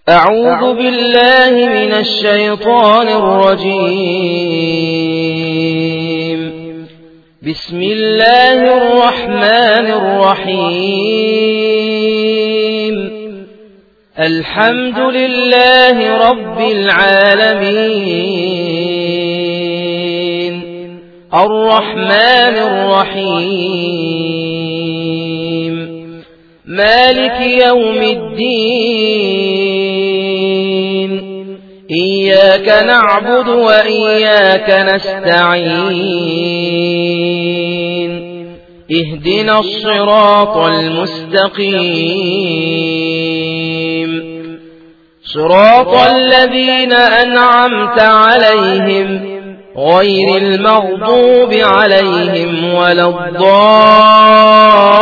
أعوذ بالله من الشيطان الرجيم. بسم الله الرحمن الرحيم. الحمد لله رب العالمين الرحمن الرحيم مالك يوم الدين إياك نعبد وإياك نستعين اهدنا الصراط المستقيم صراط الذين أنعمت عليهم غير المغضوب عليهم ولا الضالين